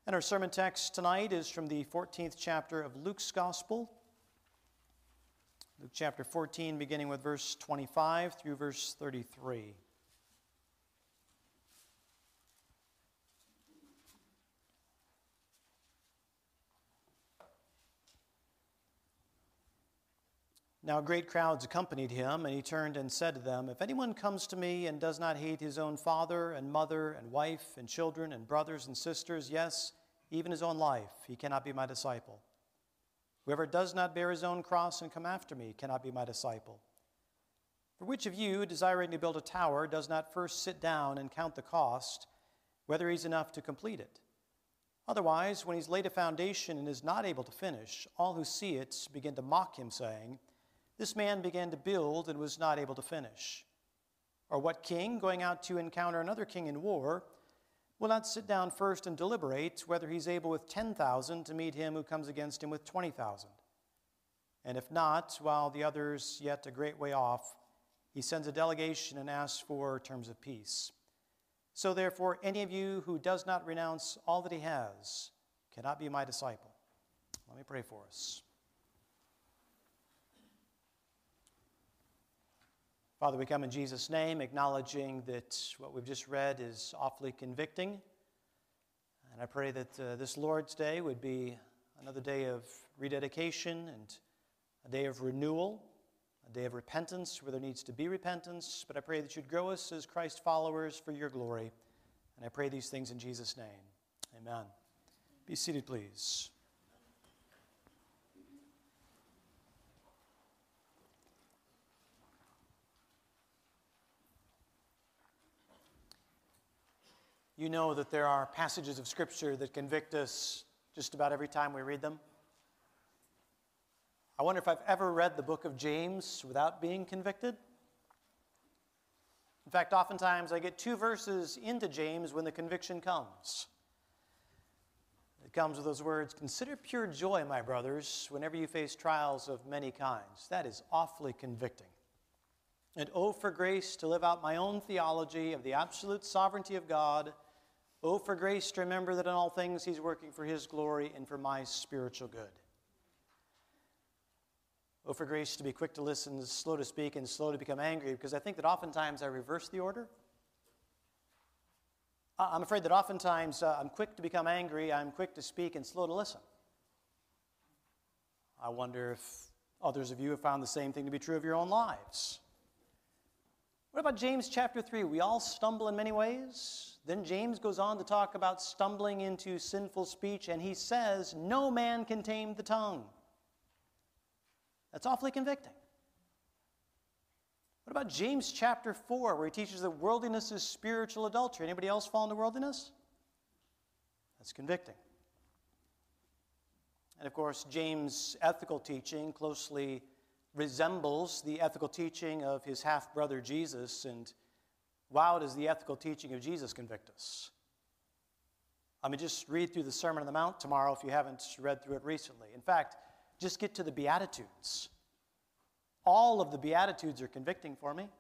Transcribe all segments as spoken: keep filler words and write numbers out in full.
And our sermon text tonight is from the fourteenth chapter of Luke's Gospel. Luke chapter fourteen, beginning with verse twenty-five through verse thirty-three. Now great crowds accompanied him, and he turned and said to them, "If anyone comes to me and does not hate his own father and mother and wife and children and brothers and sisters, yes, even his own life, he cannot be my disciple. Whoever does not bear his own cross and come after me cannot be my disciple. For which of you, desiring to build a tower, does not first sit down and count the cost, whether he's enough to complete it? Otherwise, when he's laid a foundation and is not able to finish, all who see it begin to mock him, saying, 'This man began to build and was not able to finish.' Or what king, going out to encounter another king in war, will not sit down first and deliberate whether he's able with ten thousand to meet him who comes against him with twenty thousand? And if not, while the other's yet a great way off, he sends a delegation and asks for terms of peace. So therefore, any of you who does not renounce all that he has cannot be my disciple." Let me pray for us. Father, we come in Jesus' name, acknowledging that what we've just read is awfully convicting. And I pray that uh, this Lord's Day would be another day of rededication and a day of renewal, a day of repentance where there needs to be repentance. But I pray that you'd grow us as Christ followers for your glory. And I pray these things in Jesus' name. Amen. Be seated, please. You know that there are passages of Scripture that convict us just about every time we read them. I wonder if I've ever read the book of James without being convicted. In fact, oftentimes I get two verses into James when the conviction comes. It comes with those words, "Consider pure joy, my brothers, whenever you face trials of many kinds." That is awfully convicting. And oh, for grace to live out my own theology of the absolute sovereignty of God. Oh, for grace to remember that in all things he's working for his glory and for my spiritual good. Oh, for grace to be quick to listen, slow to speak, and slow to become angry, because I think that oftentimes I reverse the order. I'm afraid that oftentimes uh, I'm quick to become angry, I'm quick to speak, and slow to listen. I wonder if others of you have found the same thing to be true of your own lives. What about James chapter three? We all stumble in many ways. Then James goes on to talk about stumbling into sinful speech, and he says, no man can tame the tongue. That's awfully convicting. What about James chapter four, where he teaches that worldliness is spiritual adultery? Anybody else fall into worldliness? That's convicting. And of course, James' ethical teaching closely resembles the ethical teaching of his half-brother Jesus, and wow, does the ethical teaching of Jesus convict us. I mean, just read through the Sermon on the Mount tomorrow if you haven't read through it recently. In fact, just get to the Beatitudes. All of the Beatitudes are convicting for me.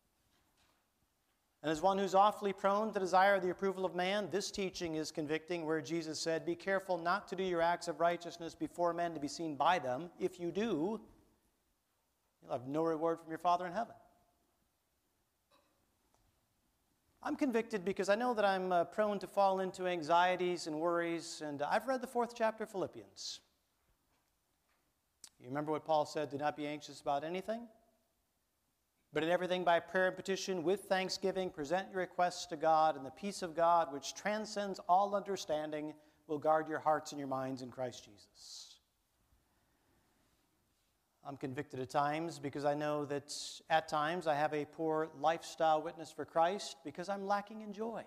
And as one who's awfully prone to desire the approval of man, this teaching is convicting, where Jesus said, "Be careful not to do your acts of righteousness before men to be seen by them. If you do, you'll have no reward from your Father in heaven." I'm convicted because I know that I'm uh, prone to fall into anxieties and worries, and I've read the fourth chapter of Philippians. You remember what Paul said, "Do not be anxious about anything, but in everything by prayer and petition with thanksgiving present your requests to God, and the peace of God, which transcends all understanding, will guard your hearts and your minds in Christ Jesus." I'm convicted at times because I know that at times I have a poor lifestyle witness for Christ because I'm lacking in joy.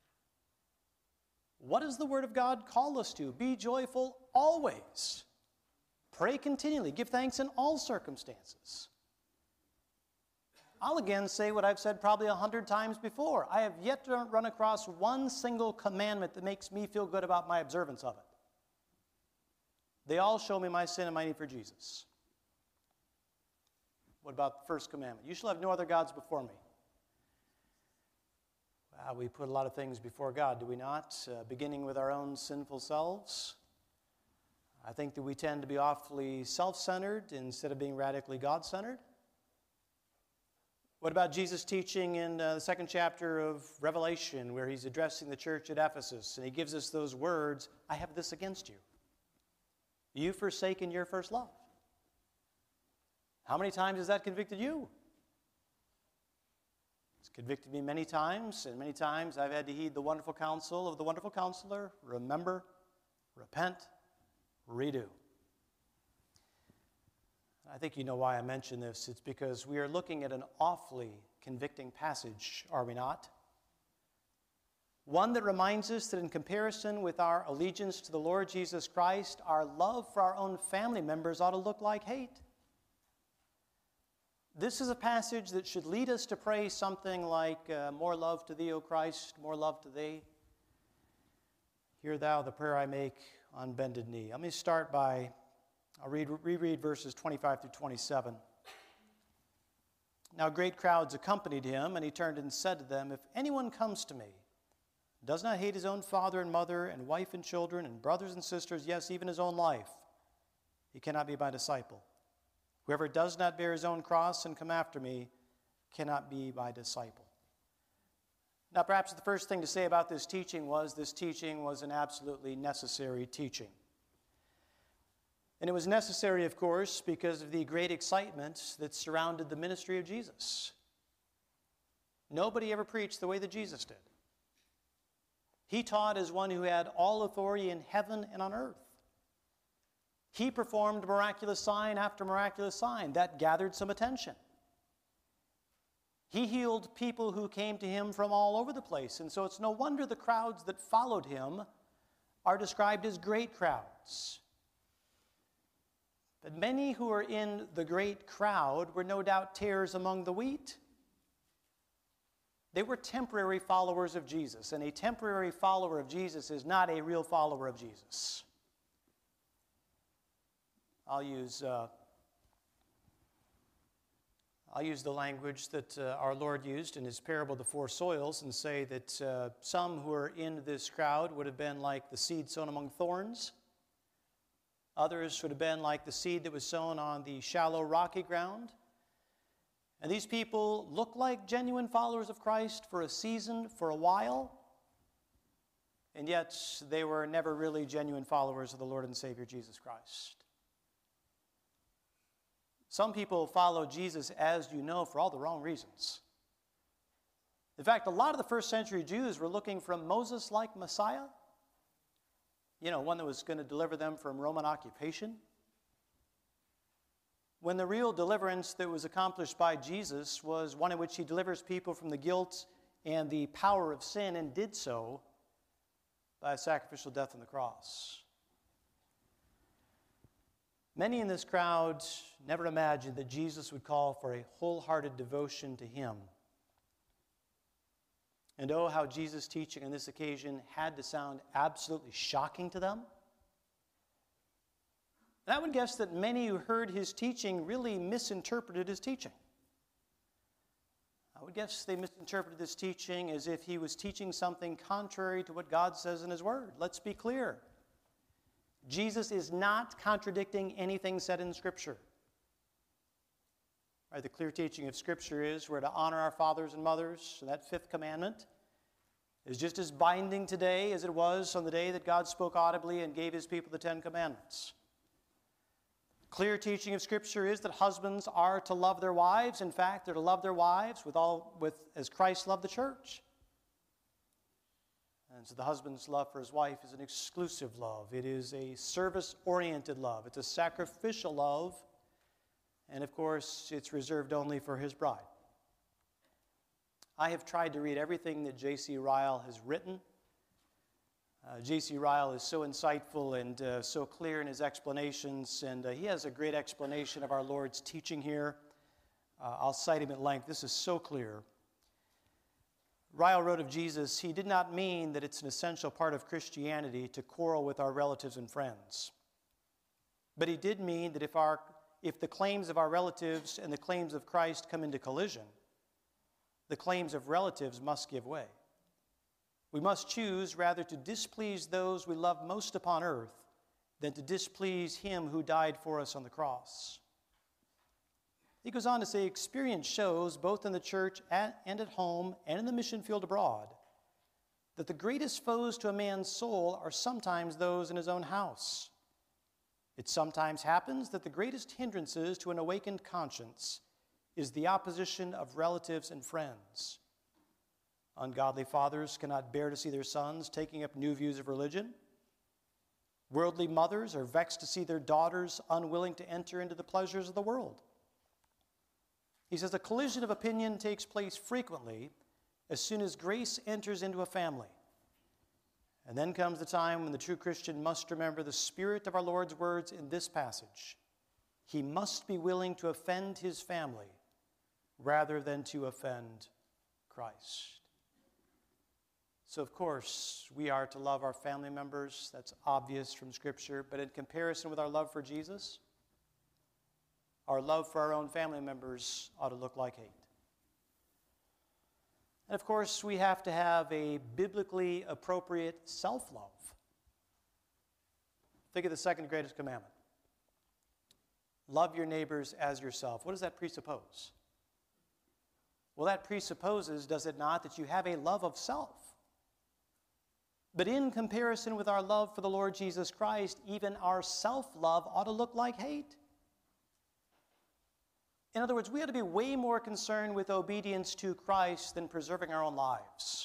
What does the Word of God call us to? Be joyful always. Pray continually. Give thanks in all circumstances. I'll again say what I've said probably a hundred times before. I have yet to run across one single commandment that makes me feel good about my observance of it. They all show me my sin and my need for Jesus. What about the first commandment? You shall have no other gods before me. Uh, we put a lot of things before God, do we not? Uh, beginning with our own sinful selves. I think that we tend to be awfully self-centered instead of being radically God-centered. What about Jesus' teaching in uh, the second chapter of Revelation, where he's addressing the church at Ephesus, and he gives us those words, I have this against you. You've forsaken your first love. How many times has that convicted you? It's convicted me many times, and many times I've had to heed the wonderful counsel of the wonderful counselor, remember, repent, redo. I think you know why I mention this. It's because we are looking at an awfully convicting passage, are we not? One that reminds us that in comparison with our allegiance to the Lord Jesus Christ, our love for our own family members ought to look like hate. This is a passage that should lead us to pray something like, uh, more love to thee, O Christ, more love to thee. Hear thou the prayer I make on bended knee. Let me start by I'll read, reread verses twenty-five through twenty-seven. Now great crowds accompanied him, and he turned and said to them, if anyone comes to me, does not hate his own father and mother and wife and children and brothers and sisters, yes, even his own life, he cannot be my disciple. Whoever does not bear his own cross and come after me cannot be my disciple. Now perhaps the first thing to say about this teaching was this teaching was an absolutely necessary teaching. And it was necessary, of course, because of the great excitement that surrounded the ministry of Jesus. Nobody ever preached the way that Jesus did. He taught as one who had all authority in heaven and on earth. He performed miraculous sign after miraculous sign that gathered some attention. He healed people who came to him from all over the place, and so it's no wonder the crowds that followed him are described as great crowds. But many who are in the great crowd were no doubt tares among the wheat. They were temporary followers of Jesus, and a temporary follower of Jesus is not a real follower of Jesus. I'll use, uh, I'll use the language that uh, our Lord used in his parable of the four soils and say that uh, some who are in this crowd would have been like the seed sown among thorns. Others would have been like the seed that was sown on the shallow, rocky ground. And these people look like genuine followers of Christ for a season, for a while, and yet they were never really genuine followers of the Lord and Savior Jesus Christ. Some people follow Jesus, as you know, for all the wrong reasons. In fact, a lot of the first century Jews were looking for a Moses-like Messiah. You know, one that was going to deliver them from Roman occupation. When the real deliverance that was accomplished by Jesus was one in which he delivers people from the guilt and the power of sin, and did so by a sacrificial death on the cross. Many in this crowd never imagined that Jesus would call for a wholehearted devotion to him. And oh, how Jesus' teaching on this occasion had to sound absolutely shocking to them. And I would guess that many who heard his teaching really misinterpreted his teaching. I would guess they misinterpreted this teaching as if he was teaching something contrary to what God says in his word. Let's be clear. Jesus is not contradicting anything said in Scripture. Right, the clear teaching of Scripture is we're to honor our fathers and mothers, and that fifth commandment is just as binding today as it was on the day that God spoke audibly and gave his people the Ten Commandments. Clear teaching of Scripture is that husbands are to love their wives. In fact, they're to love their wives with all, with as Christ loved the church. And so the husband's love for his wife is an exclusive love. It is a service-oriented love. It's a sacrificial love. And of course, it's reserved only for his bride. I have tried to read everything that J C Ryle has written. Uh, J C Ryle is so insightful and uh, so clear in his explanations, and uh, he has a great explanation of our Lord's teaching here. Uh, I'll cite him at length. This is so clear. Ryle wrote of Jesus, he did not mean that it's an essential part of Christianity to quarrel with our relatives and friends. But he did mean that if our If the claims of our relatives and the claims of Christ come into collision, the claims of relatives must give way. We must choose rather to displease those we love most upon earth than to displease him who died for us on the cross. He goes on to say, experience shows, both in the church and at home and in the mission field abroad, that the greatest foes to a man's soul are sometimes those in his own house. It sometimes happens that the greatest hindrances to an awakened conscience is the opposition of relatives and friends. Ungodly fathers cannot bear to see their sons taking up new views of religion. Worldly mothers are vexed to see their daughters unwilling to enter into the pleasures of the world. He says a collision of opinion takes place frequently as soon as grace enters into a family. And then comes the time when the true Christian must remember the spirit of our Lord's words in this passage. He must be willing to offend his family rather than to offend Christ. So, of course, we are to love our family members. That's obvious from Scripture. But in comparison with our love for Jesus, our love for our own family members ought to look like hate. And of course, we have to have a biblically appropriate self-love. Think of the second greatest commandment. Love your neighbors as yourself. What does that presuppose? Well, that presupposes, does it not, that you have a love of self. But in comparison with our love for the Lord Jesus Christ, even our self-love ought to look like hate. In other words, we ought to be way more concerned with obedience to Christ than preserving our own lives.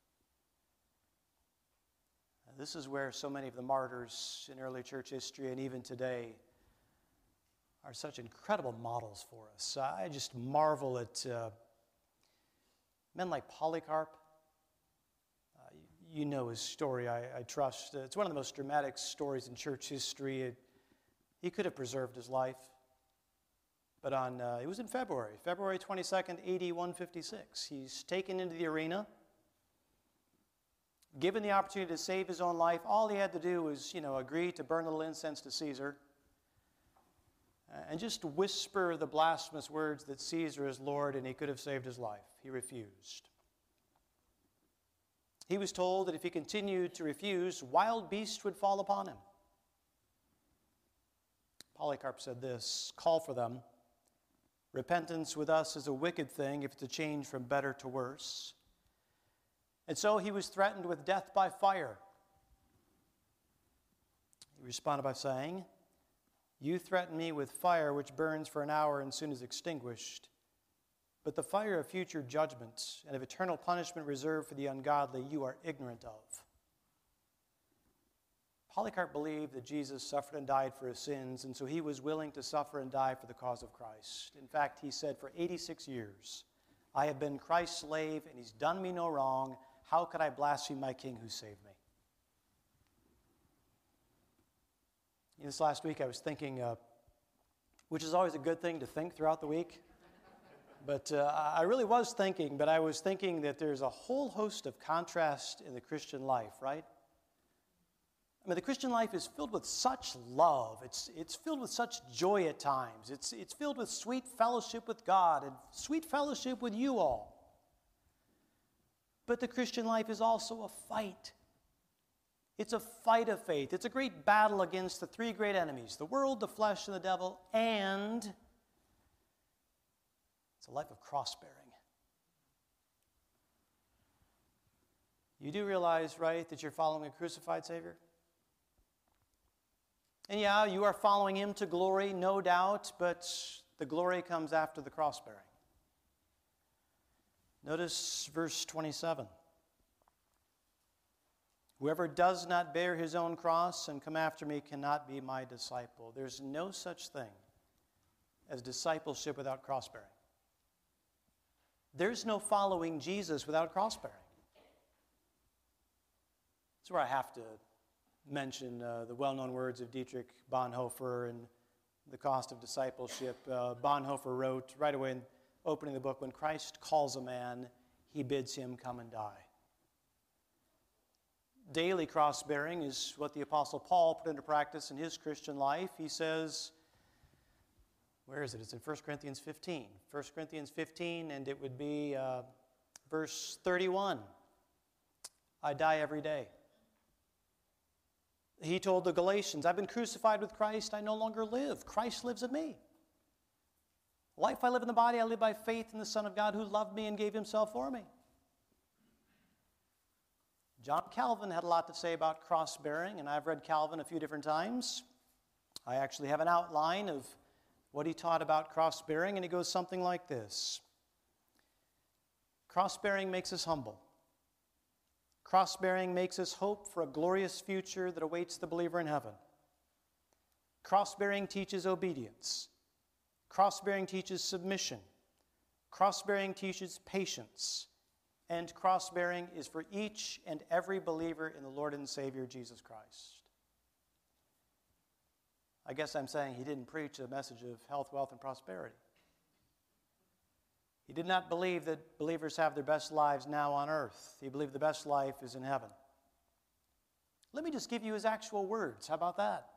This is where so many of the martyrs in early church history and even today are such incredible models for us. I just marvel at uh, men like Polycarp. Uh, you know his story, I, I trust. It's one of the most dramatic stories in church history. It, he could have preserved his life. But on, uh, it was in February, February twenty-second, A D one fifty-six. He's taken into the arena, given the opportunity to save his own life. All he had to do was, you know, agree to burn a little incense to Caesar uh, and just whisper the blasphemous words that Caesar is Lord, and he could have saved his life. He refused. He was told that if he continued to refuse, wild beasts would fall upon him. Polycarp said this, call for them. Repentance with us is a wicked thing if it's a change from better to worse. And so he was threatened with death by fire. He responded by saying, you threaten me with fire which burns for an hour and soon is extinguished. But the fire of future judgment and of eternal punishment reserved for the ungodly you are ignorant of. Polycarp believed that Jesus suffered and died for his sins, and so he was willing to suffer and die for the cause of Christ. In fact, he said, for eighty-six years, I have been Christ's slave, and he's done me no wrong. How could I blaspheme my King who saved me? This last week I was thinking, uh, which is always a good thing to think throughout the week, but uh, I really was thinking, but I was thinking that there's a whole host of contrast in the Christian life, right? I mean, the Christian life is filled with such love. It's, it's filled with such joy at times. It's, it's filled with sweet fellowship with God and sweet fellowship with you all. But the Christian life is also a fight. It's a fight of faith. It's a great battle against the three great enemies, the world, the flesh, and the devil, and it's a life of cross-bearing. You do realize, right, that you're following a crucified Savior? And yeah, you are following him to glory, no doubt, but the glory comes after the cross-bearing. Notice verse twenty-seven. Whoever does not bear his own cross and come after me cannot be my disciple. There's no such thing as discipleship without cross-bearing. There's no following Jesus without cross-bearing. That's where I have to mention uh, the well-known words of Dietrich Bonhoeffer and The Cost of Discipleship. Uh, Bonhoeffer wrote right away in opening the book, when Christ calls a man, he bids him come and die. Daily cross-bearing is what the Apostle Paul put into practice in his Christian life. He says, where is it? It's in First Corinthians fifteen. First Corinthians fifteen, and it would be uh, verse thirty-one. I die every day. He told the Galatians, I've been crucified with Christ, I no longer live. Christ lives in me. Life I live in the body, I live by faith in the Son of God who loved me and gave himself for me. John Calvin had a lot to say about cross-bearing, and I've read Calvin a few different times. I actually have an outline of what he taught about cross-bearing, and it goes something like this. Cross-bearing makes us humble. Cross-bearing makes us hope for a glorious future that awaits the believer in heaven. Cross-bearing teaches obedience. Cross-bearing teaches submission. Cross-bearing teaches patience. And cross-bearing is for each and every believer in the Lord and Savior Jesus Christ. I guess I'm saying he didn't preach a message of health, wealth, and prosperity. He did not believe that believers have their best lives now on earth. He believed the best life is in heaven. Let me just give you his actual words. How about that?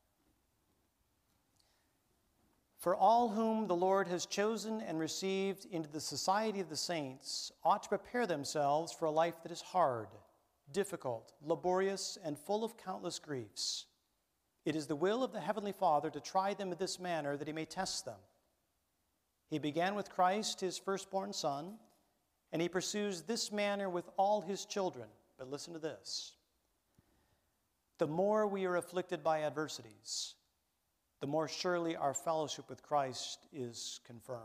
For all whom the Lord has chosen and received into the society of the saints ought to prepare themselves for a life that is hard, difficult, laborious, and full of countless griefs. It is the will of the Heavenly Father to try them in this manner that he may test them. He began with Christ, his firstborn Son, and he pursues this manner with all his children. But listen to this. The more we are afflicted by adversities, the more surely our fellowship with Christ is confirmed.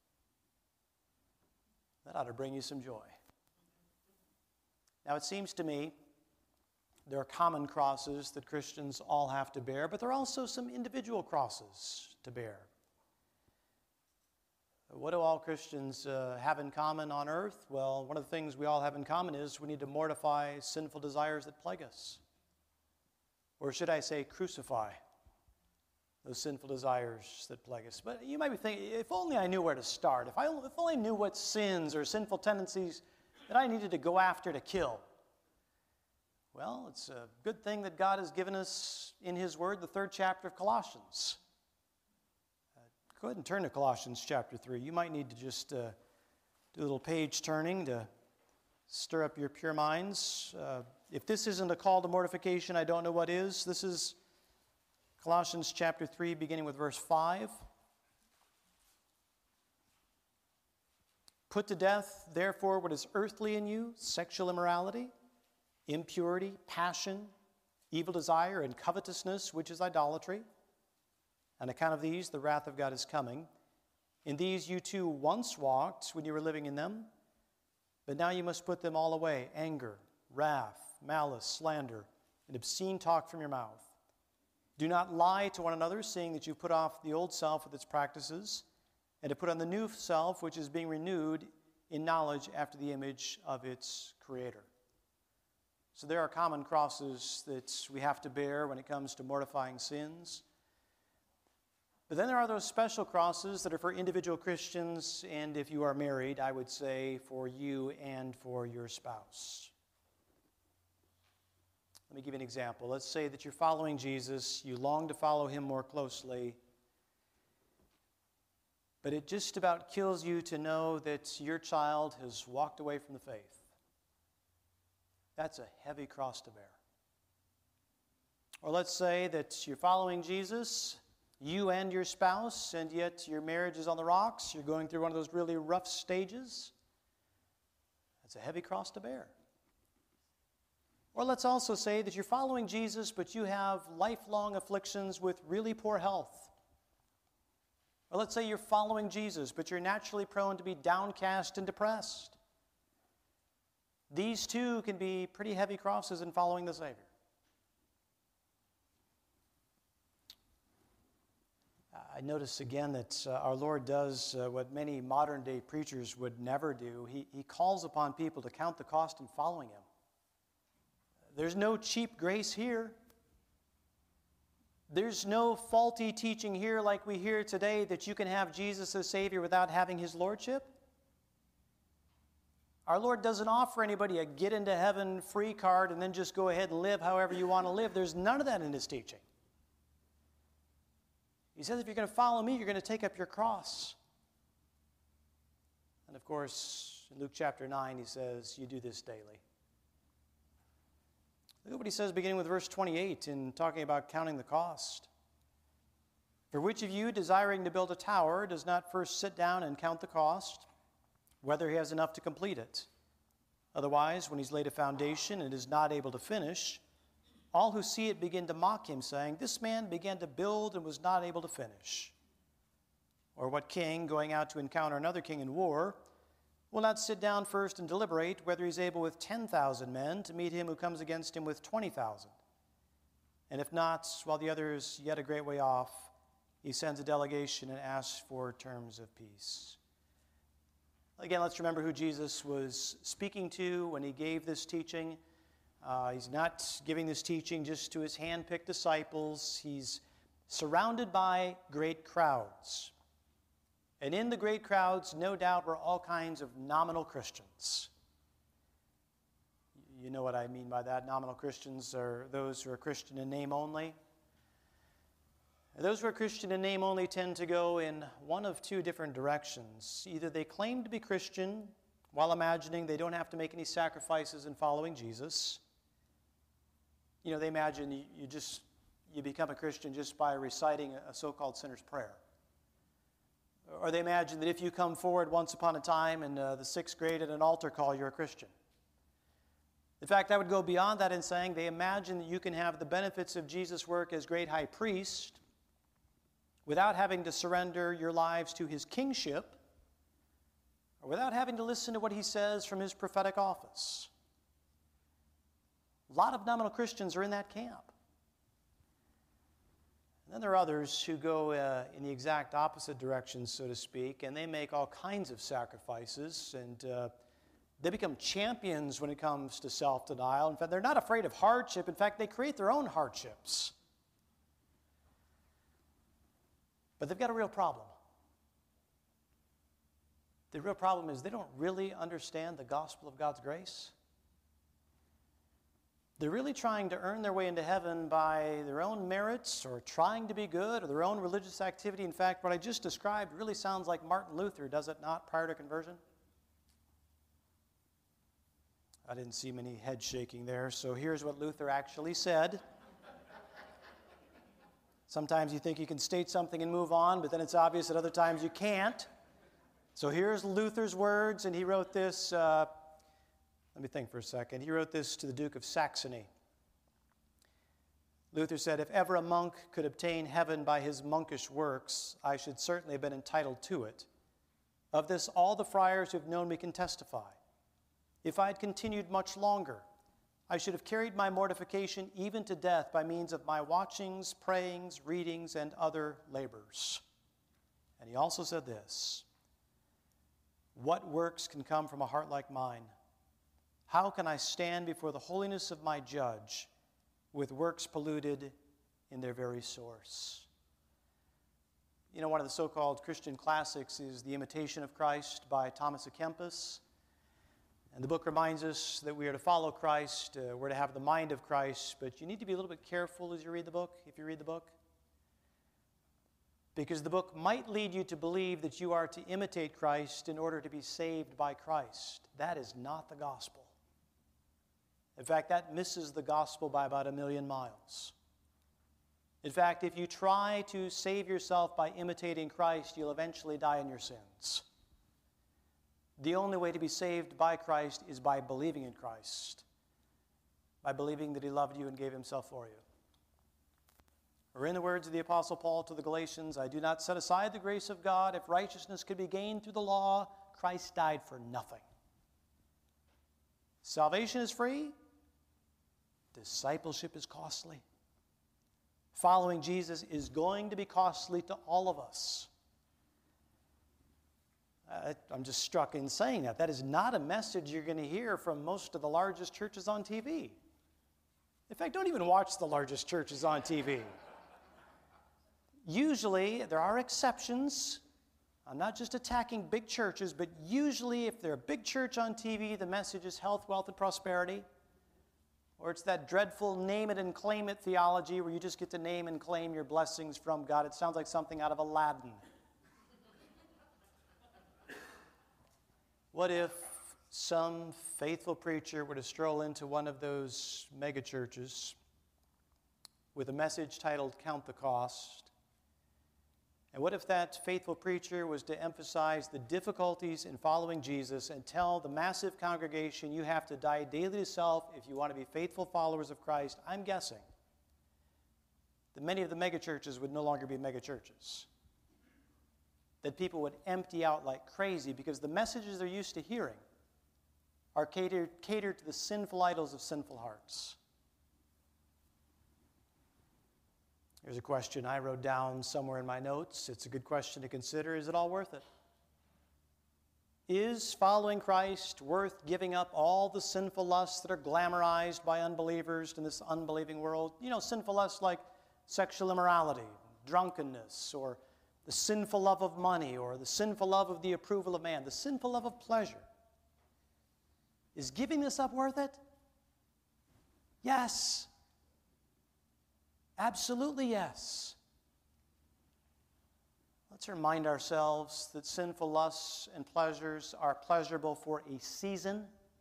That ought to bring you some joy. Now, it seems to me there are common crosses that Christians all have to bear, but there are also some individual crosses to bear. What do all Christians uh, have in common on earth? Well, one of the things we all have in common is we need to mortify sinful desires that plague us. Or should I say, crucify those sinful desires that plague us. But you might be thinking, if only I knew where to start. If I if only I knew what sins or sinful tendencies that I needed to go after to kill. Well, it's a good thing that God has given us in his word, the third chapter of Colossians. Uh, go ahead and turn to Colossians chapter three. You might need to just uh, do a little page turning to stir up your pure minds. Uh, if this isn't a call to mortification, I don't know what is. This is Colossians chapter three, beginning with verse five. Put to death, therefore, what is earthly in you, sexual immorality, impurity, passion, evil desire, and covetousness, which is idolatry. On account of these, the wrath of God is coming. In these you too once walked when you were living in them, but now you must put them all away: anger, wrath, malice, slander, and obscene talk from your mouth. Do not lie to one another, seeing that you put off the old self with its practices, and to put on the new self, which is being renewed in knowledge after the image of its Creator. So there are common crosses that we have to bear when it comes to mortifying sins. But then there are those special crosses that are for individual Christians, and if you are married, I would say for you and for your spouse. Let me give you an example. Let's say that you're following Jesus, you long to follow him more closely, but it just about kills you to know that your child has walked away from the faith. That's a heavy cross to bear. Or let's say that you're following Jesus, you and your spouse, and yet your marriage is on the rocks. You're going through one of those really rough stages. That's a heavy cross to bear. Or let's also say that you're following Jesus, but you have lifelong afflictions with really poor health. Or let's say you're following Jesus, but you're naturally prone to be downcast and depressed. These two can be pretty heavy crosses in following the Savior. I notice again that uh, our Lord does uh, what many modern-day preachers would never do. He, he calls upon people to count the cost in following him. There's no cheap grace here. There's no faulty teaching here like we hear today that you can have Jesus as Savior without having his Lordship. Our Lord doesn't offer anybody a get into heaven free card and then just go ahead and live however you want to live. There's none of that in his teaching. He says if you're going to follow me, you're going to take up your cross. And of course, in Luke chapter nine, he says, you do this daily. Look at what he says beginning with verse twenty-eight in talking about counting the cost. For which of you, desiring to build a tower, does not first sit down and count the cost, whether he has enough to complete it? Otherwise, when he's laid a foundation and is not able to finish, all who see it begin to mock him, saying, this man began to build and was not able to finish. Or what king, going out to encounter another king in war, will not sit down first and deliberate whether he's able with ten thousand men to meet him who comes against him with twenty thousand? And if not, while the other is yet a great way off, he sends a delegation and asks for terms of peace. Again, let's remember who Jesus was speaking to when he gave this teaching. Uh, he's not giving this teaching just to his hand-picked disciples. He's surrounded by great crowds. And in the great crowds, no doubt, were all kinds of nominal Christians. You know what I mean by that. Nominal Christians are those who are Christian in name only. Those who are Christian in name only tend to go in one of two different directions. Either they claim to be Christian while imagining they don't have to make any sacrifices in following Jesus. You know, they imagine you, you just you become a Christian just by reciting a so-called sinner's prayer. Or they imagine that if you come forward once upon a time in uh, the sixth grade at an altar call, you're a Christian. In fact, I would go beyond that in saying they imagine that you can have the benefits of Jesus' work as great high priest without having to surrender your lives to his kingship, or without having to listen to what he says from his prophetic office. A lot of nominal Christians are in that camp. And then there are others who go uh, in the exact opposite direction, so to speak, and they make all kinds of sacrifices, and uh, they become champions when it comes to self-denial. In fact, they're not afraid of hardship. In fact, they create their own hardships. But they've got a real problem. The real problem is they don't really understand the gospel of God's grace. They're really trying to earn their way into heaven by their own merits or trying to be good or their own religious activity. In fact, what I just described really sounds like Martin Luther, does it not, prior to conversion? I didn't see many head shaking there, so here's what Luther actually said. Sometimes you think you can state something and move on, but then it's obvious that other times you can't. So here's Luther's words, and he wrote this, uh, let me think for a second. He wrote this to the Duke of Saxony. Luther said, if ever a monk could obtain heaven by his monkish works, I should certainly have been entitled to it. Of this all the friars who have known me can testify. If I had continued much longer, I should have carried my mortification even to death by means of my watchings, prayings, readings, and other labors. And he also said this, what works can come from a heart like mine? How can I stand before the holiness of my judge with works polluted in their very source? You know, one of the so-called Christian classics is The Imitation of Christ by Thomas à Kempis. And the book reminds us that we are to follow Christ, uh, we're to have the mind of Christ, but you need to be a little bit careful as you read the book, if you read the book. Because the book might lead you to believe that you are to imitate Christ in order to be saved by Christ. That is not the gospel. In fact, that misses the gospel by about a million miles. In fact, if you try to save yourself by imitating Christ, you'll eventually die in your sins. The only way to be saved by Christ is by believing in Christ, by believing that he loved you and gave himself for you. Or in the words of the Apostle Paul to the Galatians, I do not set aside the grace of God. If righteousness could be gained through the law, Christ died for nothing. Salvation is free. Discipleship is costly. Following Jesus is going to be costly to all of us. Uh, I'm just struck in saying that. That is not a message you're going to hear from most of the largest churches on T V. In fact, don't even watch the largest churches on T V. Usually, there are exceptions. I'm not just attacking big churches, but usually if they're a big church on T V, the message is health, wealth, and prosperity. Or it's that dreadful name it and claim it theology where you just get to name and claim your blessings from God. It sounds like something out of Aladdin. What if some faithful preacher were to stroll into one of those mega churches with a message titled Count the Cost? And what if that faithful preacher was to emphasize the difficulties in following Jesus and tell the massive congregation you have to die daily to self if you want to be faithful followers of Christ? I'm guessing that many of the megachurches would no longer be megachurches. That people would empty out like crazy because the messages they're used to hearing are catered, catered to the sinful idols of sinful hearts. Here's a question I wrote down somewhere in my notes. It's a good question to consider. Is it all worth it? Is following Christ worth giving up all the sinful lusts that are glamorized by unbelievers in this unbelieving world? You know, sinful lusts like sexual immorality, drunkenness, or the sinful love of money, or the sinful love of the approval of man, the sinful love of pleasure. Is giving this up worth it? Yes. Absolutely yes. Let's remind ourselves that sinful lusts and pleasures are pleasurable for a season.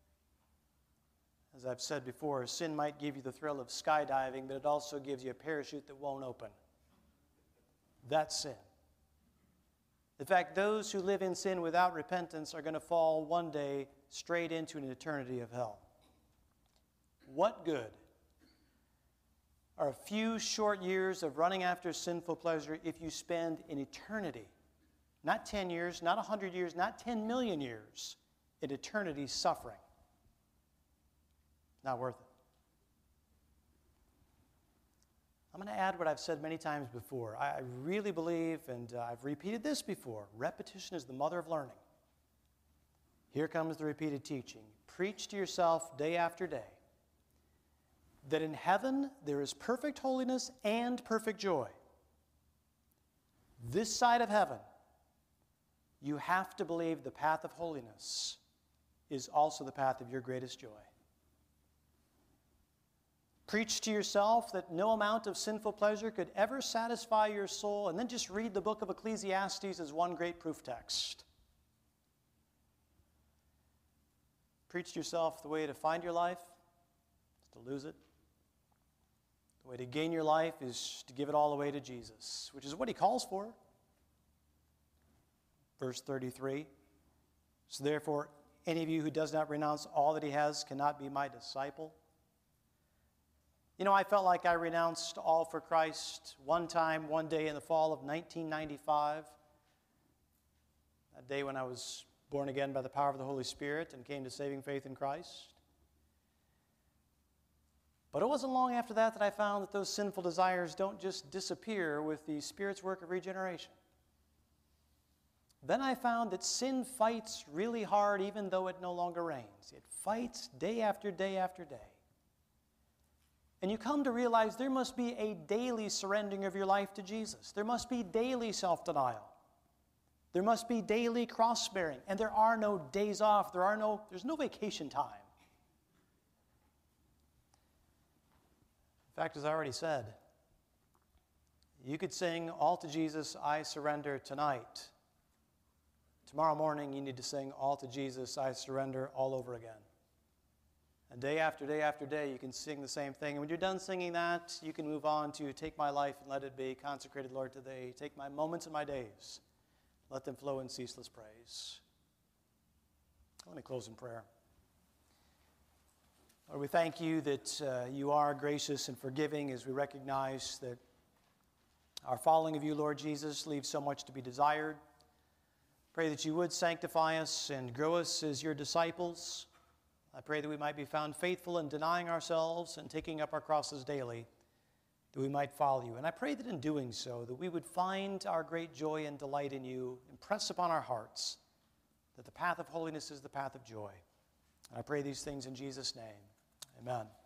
As I've said before, sin might give you the thrill of skydiving, but it also gives you a parachute that won't open. That's sin. In fact, those who live in sin without repentance are going to fall one day straight into an eternity of hell. What good are a few short years of running after sinful pleasure if you spend an eternity, not ten years, not one hundred years, not ten million years, in eternity suffering? Not worth it. I'm going to add what I've said many times before. I really believe, and uh, I've repeated this before, repetition is the mother of learning. Here comes the repeated teaching. Preach to yourself day after day that in heaven there is perfect holiness and perfect joy. This side of heaven, you have to believe the path of holiness is also the path of your greatest joy. Preach to yourself that no amount of sinful pleasure could ever satisfy your soul, and then just read the book of Ecclesiastes as one great proof text. Preach to yourself the way to find your life is to lose it. The way to gain your life is to give it all away to Jesus, which is what he calls for. Verse thirty-three, so therefore, any of you who does not renounce all that he has cannot be my disciple. You know, I felt like I renounced all for Christ one time, one day in the fall of nineteen ninety-five. That day when I was born again by the power of the Holy Spirit and came to saving faith in Christ. But it wasn't long after that that I found that those sinful desires don't just disappear with the Spirit's work of regeneration. Then I found that sin fights really hard even though it no longer reigns. It fights day after day after day. And you come to realize there must be a daily surrendering of your life to Jesus. There must be daily self-denial. There must be daily cross-bearing. And there are no days off. There are no, there's no vacation time. In fact, as I already said, you could sing All to Jesus I Surrender tonight. Tomorrow morning you need to sing All to Jesus I Surrender all over again. And day after day after day, you can sing the same thing. And when you're done singing that, you can move on to Take my life and let it be consecrated, Lord, to thee. Take my moments and my days. Let them flow in ceaseless praise. Let me close in prayer. Lord, we thank you that uh, you are gracious and forgiving as we recognize that our following of you, Lord Jesus, leaves so much to be desired. Pray that you would sanctify us and grow us as your disciples. I pray that we might be found faithful in denying ourselves and taking up our crosses daily, that we might follow you. And I pray that in doing so, that we would find our great joy and delight in you, impress upon our hearts that the path of holiness is the path of joy. And I pray these things in Jesus' name. Amen.